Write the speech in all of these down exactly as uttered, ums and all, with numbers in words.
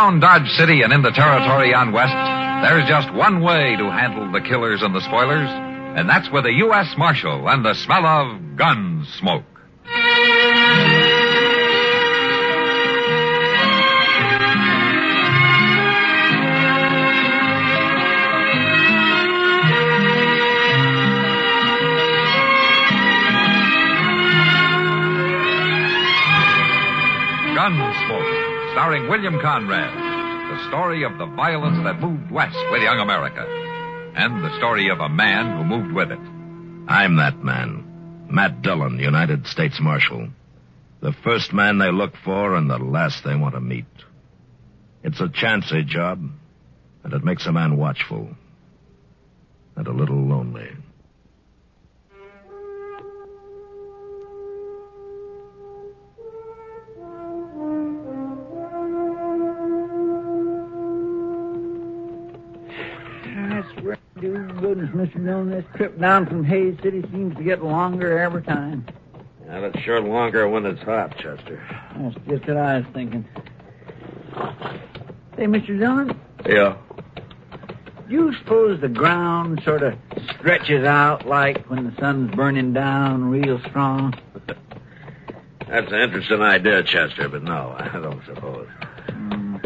Around Dodge City and in the territory on west, there's just one way to handle the killers and the spoilers, and that's with a U S Marshal and the smell of gun smoke. Gunsmoke, starring William Conrad. The story of the violence that moved west with young America. And the story of a man who moved with it. I'm that man. Matt Dillon, United States Marshal. The first man they look for and the last they want to meet. It's a chancy job, and it makes a man watchful. And a little lonely. Dear goodness, Mister Dillon, this trip down from Hayes City seems to get longer every time. Yeah, it's sure longer when it's hot, Chester. That's just what I was thinking. Hey, Mister Dillon? Yeah? Do you suppose the ground sort of stretches out like when the sun's burning down real strong? That's an interesting idea, Chester, but no, I don't suppose. Mm.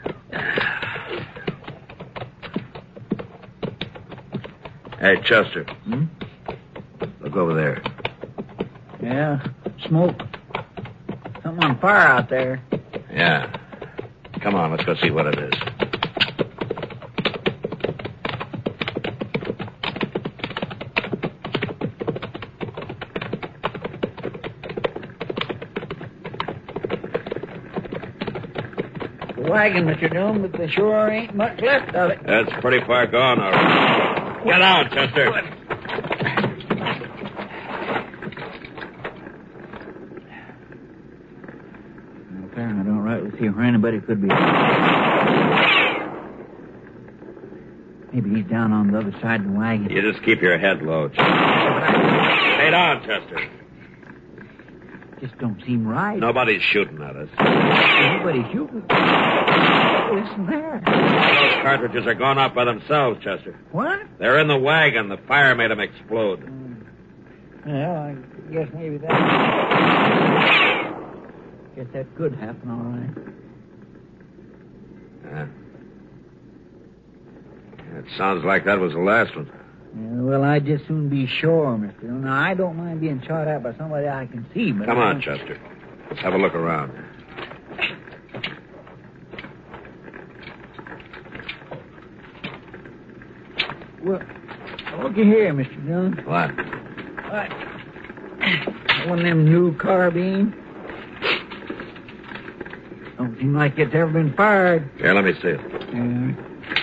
Hey, Chester. Hmm? Look over there. Yeah, smoke. Something on fire out there. Yeah. Come on, let's go see what it is. The wagon, Mister Dillon, but there sure ain't much left of it. That's pretty far gone, all right. Get out, Chester. Apparently I don't rightly see where anybody could be. Maybe he's down on the other side of the wagon. You just keep your head low, Chester. Stay down, Chester. Just don't seem right. Nobody's shooting at us. Nobody's shooting. Listen there. Those cartridges are gone off by themselves, Chester. What? They're in the wagon. The fire made them explode. Mm. Well, I guess maybe that... Guess that could happen, all right. Yeah. It sounds like that was the last one. Yeah, well, I'd just soon be sure, Mister Dillon. Now, I don't mind being shot at by somebody I can see, but... Come I on, don't... Chester. Let's have a look around. Well, looky here, Mister Dillon. What? What? One of them new carbines. Don't seem like it's ever been fired. Here, let me see it. Yeah.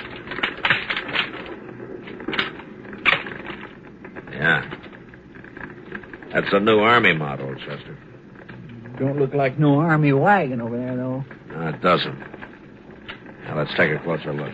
Yeah. That's a new Army model, Chester. Don't look like no Army wagon over there, though. No, it doesn't. Now, let's take a closer look.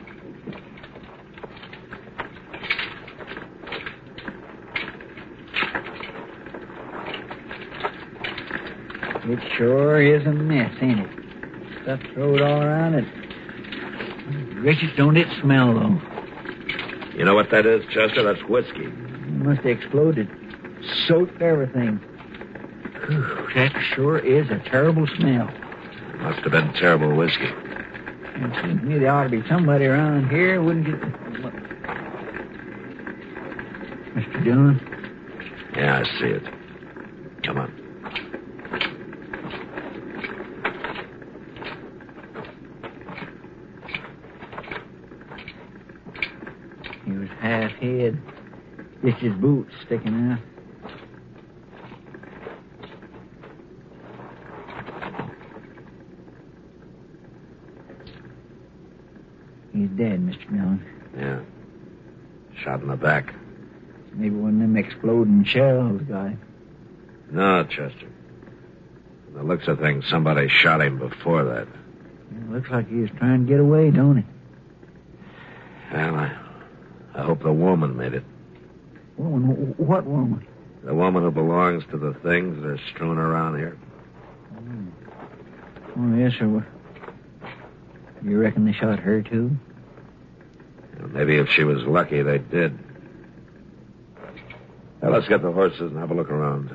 It sure is a mess, ain't it? Stuff thrown all around it. Gracious, don't it smell, though? You know what that is, Chester? That's whiskey. It must have exploded. Soaked everything. Whew, that sure is a terrible smell. Must have been terrible whiskey. It seems to me there ought to be somebody around here who wouldn't get... Mister Dillon? Yeah, I see it. Come on. He was half hid. Just his boots sticking out. He's dead, Mister Dillon. Yeah. Shot in the back. Maybe one of them exploding shells got him. No, Chester. From the looks of things, somebody shot him before that. It looks like he was trying to get away, don't he? Well, I, I hope the woman made it. Woman? What woman? The woman who belongs to the things that are strewn around here. Oh, yes, sir. You reckon they shot her, too? Well, maybe if she was lucky, they did. Now, let's get the horses and have a look around.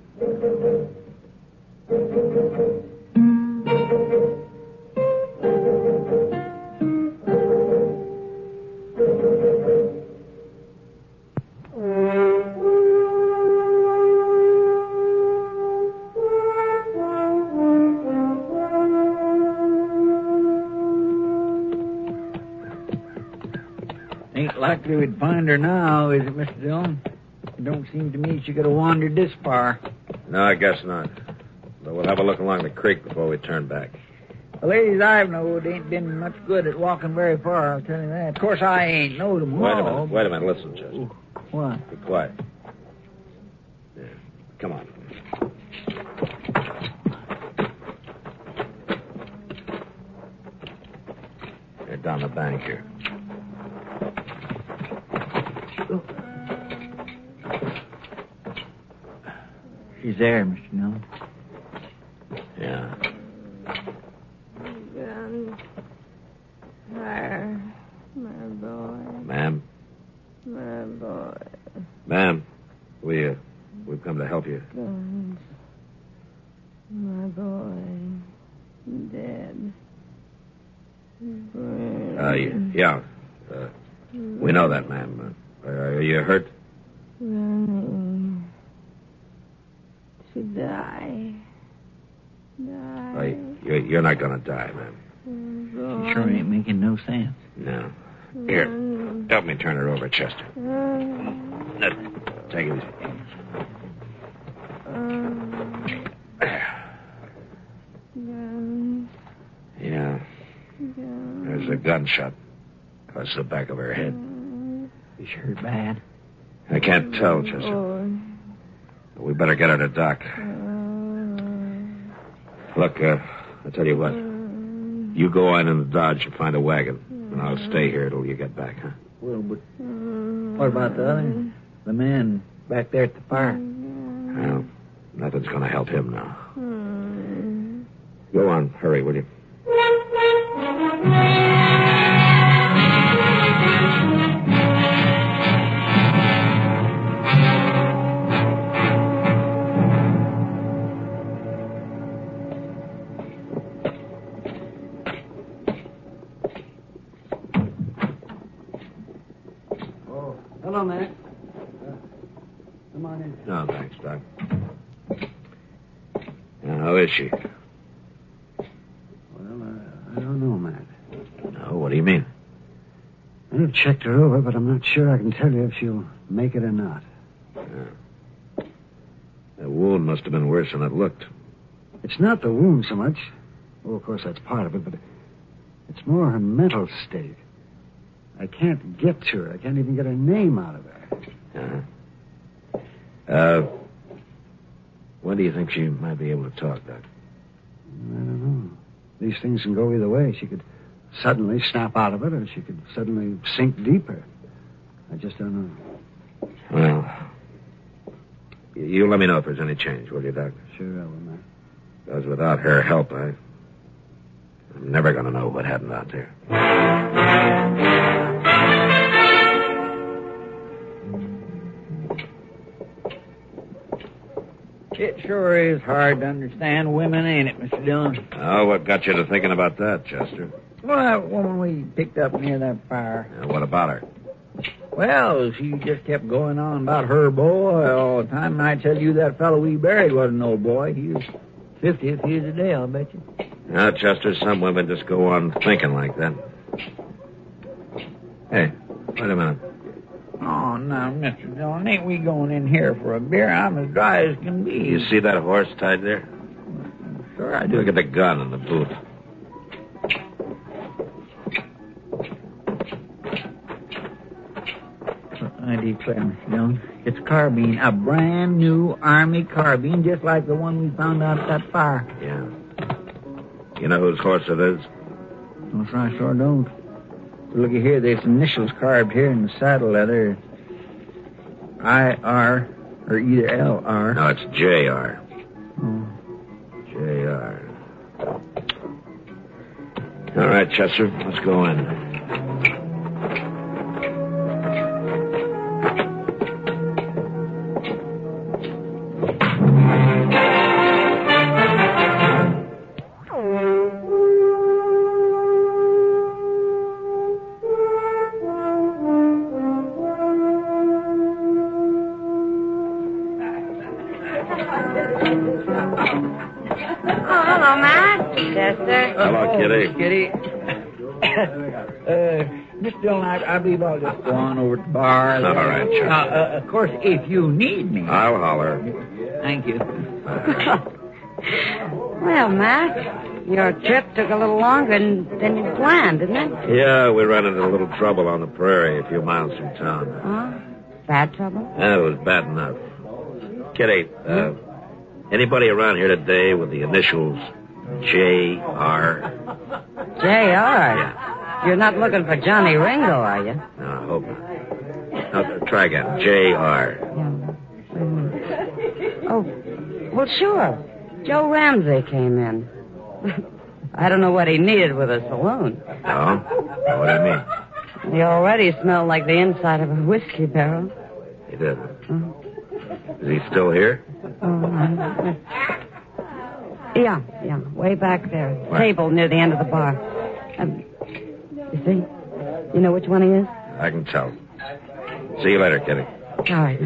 Ain't likely we'd find her now, is it, Mister Dillon? It don't seem to me she could have wandered this far. No, I guess not. But we'll have a look along the creek before we turn back. The ladies I've knowed ain't been much good at walking very far, I'll tell you that. Of course, I ain't knowed them Wait a all. minute. Wait a minute. Listen, Chester. What? Be quiet. Yeah. Come on. They're down the bank here. She's there, Mister Dillon. Yeah. Gun. Fire. My boy. Ma'am? My boy. Ma'am, we, uh, we've come to help you. Guns. My boy. Dead. Uh, y- yeah. Uh, we know that, ma'am. Uh, are you hurt? Running. To die. Die. Uh, you're, you're not going to die, ma'am. She sure ain't making no sense. No. Here, help me turn her over, Chester. Uh, Take it easy. Gun. Yeah. Gun. There's a gunshot across the back of her head. Is she hurt bad? I can't tell, Chester. We better get her to Doc. Look, uh, I'll tell you what. You go on in the Dodge and find a wagon, and I'll stay here till you get back, huh? Well, but what about the other? The man back there at the fire? Well, nothing's going to help him now. Go on. Hurry, will you? Hello, Mac. Uh, come on in. No, thanks, Doc. Now, how is she? Well, uh, I don't know, Matt. No, what do you mean? I've checked her over, but I'm not sure I can tell you if she'll make it or not. Yeah. That wound must have been worse than it looked. It's not the wound so much. Oh, of course, that's part of it, but it's more her mental state. I can't get to her. I can't even get her name out of her. Uh-huh. Uh, when do you think she might be able to talk, Doc? I don't know. These things can go either way. She could suddenly snap out of it, or she could suddenly sink deeper. I just don't know. Well, you let me know if there's any change, will you, Doc? Sure I will, Matt. Because without her help, I... I'm never going to know what happened out there. It sure is hard to understand women, ain't it, Mister Dillon? Oh, what got you to thinking about that, Chester? Well, that woman we picked up near that fire. Uh, what about her? Well, she just kept going on about her boy all the time, and I tell you that fellow we buried wasn't no boy. He was fiftieth years a day, I'll bet you. Now, Chester, some women just go on thinking like that. Hey, wait a minute. Oh, now, Mister Dillon, ain't we going in here for a beer? I'm as dry as can be. You see that horse tied there? Sure I do. Look at the gun in the boot. I declare, Mister Dillon, it's a carbine, a brand new Army carbine, just like the one we found out at that fire. Yeah. You know whose horse it is? No, sir, I sure don't. Looky here, there's initials carved here in the saddle leather. I R or either L R. No, it's J R. Oh. J R. All right, right, Chester. Let's go in. Hello, Kitty. Kitty. uh, Mister Dillon, I, I believe I'll just go on over to the bar. All right, Chuck. Now, uh, of course, if you need me. I'll holler. Thank you. Well, Matt, your trip took a little longer than, than you planned, didn't it? Yeah, we ran into a little trouble on the prairie a few miles from town. Huh? Bad trouble? Yeah, it was bad enough. Kitty, uh, anybody around here today with the initials J R? J R? Yeah. You're not looking for Johnny Ringo, are you? No, I hope not. No, try again. J R. Yeah. Mm. Oh, well, sure. Joe Ramsey came in. I don't know what he needed with a saloon. No? What do you mean? He already smelled like the inside of a whiskey barrel. He did. Uh, Is he still here? oh, uh, yeah, yeah, way back there. Where? Table near the end of the bar. Um, you see? You know which one he is? I can tell. See you later, Kitty. All right.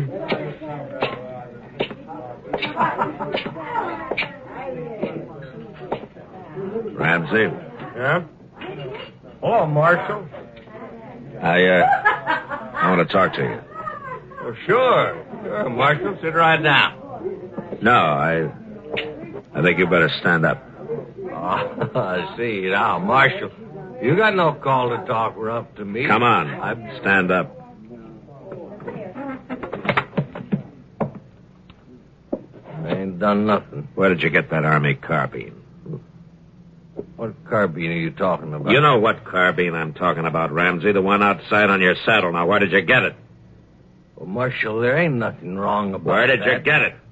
Ramsey? Yeah? Hello, Marshal. I, uh, I want to talk to you. Oh, sure. Sure, Marshal. Sit right down. No, I, I think you better stand up. Oh, I see. Now, Marshal, you got no call to talk rough to me. Come on. I'm... Stand up. I ain't done nothing. Where did you get that army carbine? What carbine are you talking about? You know what carbine I'm talking about, Ramsey. The one outside on your saddle. Now, where did you get it? Well, Marshal, there ain't nothing wrong about Where did that. you get it?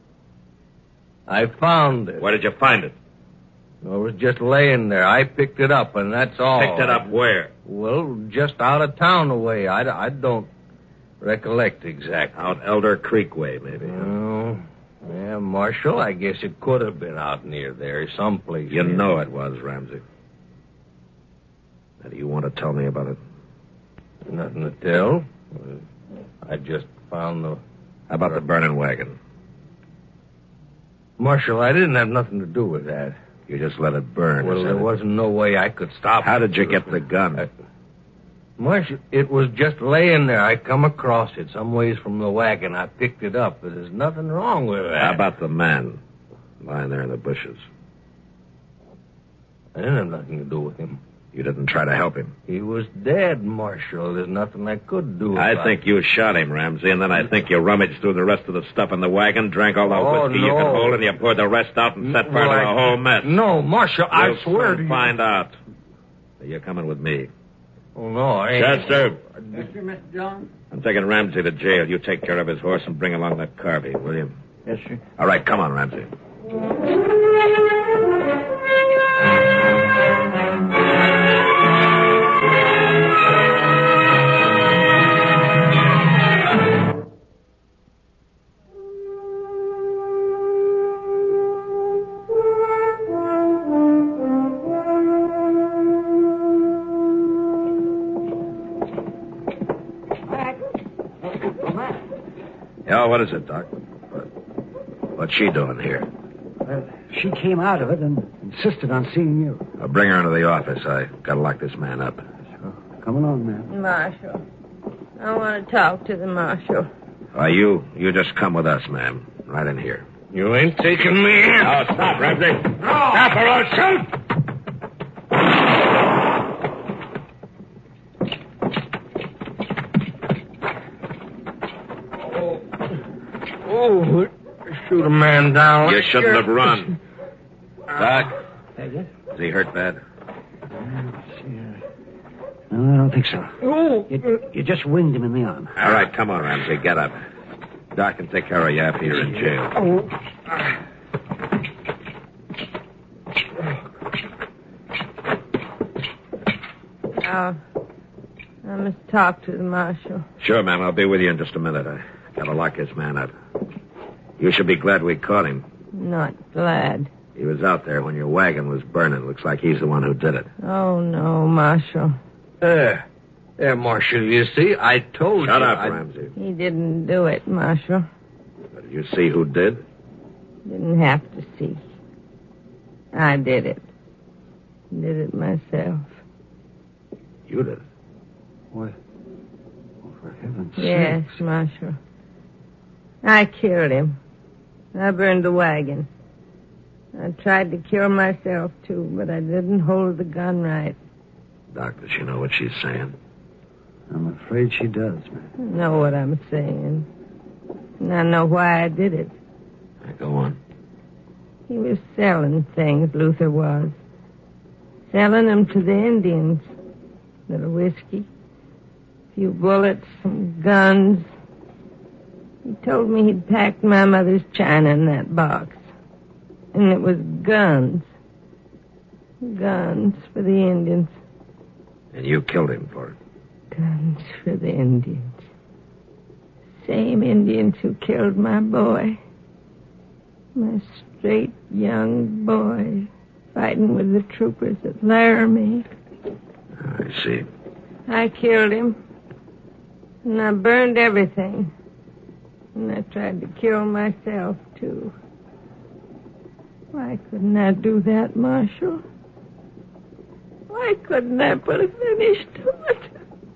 I found it. Where did you find it? It was just laying there. I picked it up, and that's all. Picked it up where? Well, just out of town away. I, I don't recollect exactly. Out Elder Creek way, maybe. Oh, yeah, Marshal, I guess it could have been out near there, someplace. You near know there. it was, Ramsey. Now, do you want to tell me about it? Nothing to tell. I just found the... How about the burning wagon? Marshal, I didn't have nothing to do with that. You just let it burn. Well, is that there it? wasn't no way I could stop How it. did you get the gun? I- Marshal, it was just laying there. I come across it some ways from the wagon. I picked it up. But there's nothing wrong with that. How about the man lying there in the bushes? I didn't have nothing to do with him. You didn't try to help him. He was dead, Marshal. There's nothing I could do I about think you shot him, Ramsey, and then I think you rummaged through the rest of the stuff in the wagon, drank all the Oh, whiskey you no. could hold, and you poured the rest out and set fire Well, to I- the whole mess. No, Marshal, I We'll swear soon to you. find out. You're coming with me. Oh, no, I ain't. Chester, Mister Mister Dillon? I'm taking Ramsey to jail. You take care of his horse and bring along that carbine, will you? Yes, sir. All right, come on, Ramsey. Yeah, what is it, Doc? What- What's she doing here? Well, she came out of it and insisted on seeing you. I'll bring her into the office. I gotta lock this man up. So, come along, man. Marshal. I want to talk to the marshal. Why, you, you just come with us, ma'am. Right in here. You ain't taking me in. Oh, stop, Ramsey. No. Stop or I'll shoot! Oh, shoot a man down. You shouldn't have run. Doc, Hey, yes? is he hurt bad? No, I don't think so. Oh. You, you just winged him in the arm. All right, come on, Ramsey. Get up. Doc can take care of you after you're in jail. Now, I must talk to the marshal. Sure, ma'am. I'll be with you in just a minute. I gotta lock this man up. You should be glad we caught him. Not glad. He was out there when your wagon was burning. Looks like he's the one who did it. Oh, no, Marshal. There. There, Marshal, you see? I told Shut you. up, I... Ramsey. He didn't do it, Marshal. Did you see who did? Didn't have to see. I did it. Did it myself. You did it. What? Oh, for heaven's Yes, sakes. Marshal. I killed him. I burned the wagon. I tried to kill myself, too, but I didn't hold the gun right. Doc, does she know what she's saying? I'm afraid she does, man. I know what I'm saying. And I know why I did it. Now, go on. He was selling things, Luther was. Selling them to the Indians. Little whiskey, a few bullets, some guns. He told me he'd packed my mother's china in that box. And it was guns. Guns for the Indians. And you killed him for it. Guns for the Indians. Same Indians who killed my boy. My straight young boy fighting with the troopers at Laramie. I see. I killed him. And I burned everything. And I tried to kill myself, too. Why couldn't I do that, Marshal? Why couldn't I put a finish to it?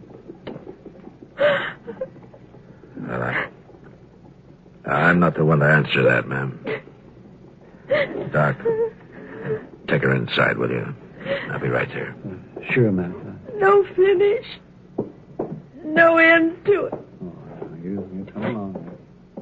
Well, I, I'm not the one to answer that, ma'am. Doc, take her inside, will you? I'll be right there. Uh, sure, ma'am. No finish. No end to it. Oh, you, you come along.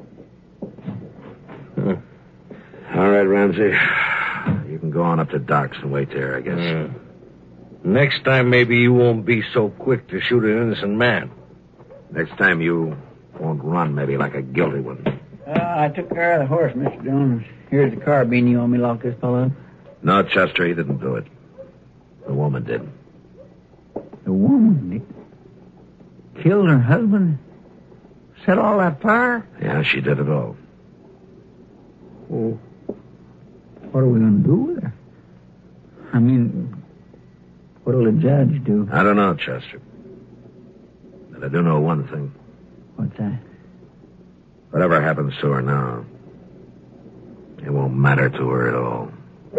Huh. All right, Ramsey. You can go on up to Doc's and wait there, I guess. Mm. Next time, maybe you won't be so quick to shoot an innocent man. Next time you won't run maybe like a guilty one. Uh, I took care of the horse, Mister Jones. Here's the carbine. You want me to lock this fellow up? No, Chester, he didn't do it. The woman did. The woman, Nick, killed her husband? Set all that fire? Yeah, she did it all. Well, what are we going to do with her? I mean, what'll the judge do? I don't know, Chester. But I do know one thing. What's that? Whatever happens to her now, it won't matter to her at all.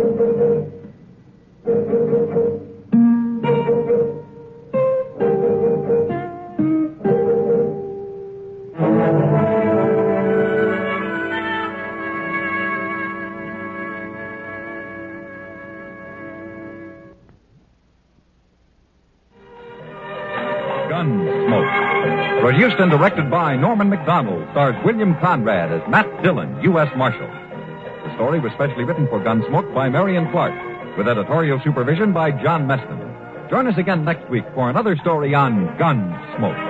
Gunsmoke. Produced and directed by Norman McDonald, stars William Conrad as Matt Dillon, U S Marshal. The story was specially written for Gunsmoke by Marion Clark, with editorial supervision by John Meston. Join us again next week for another story on Gunsmoke.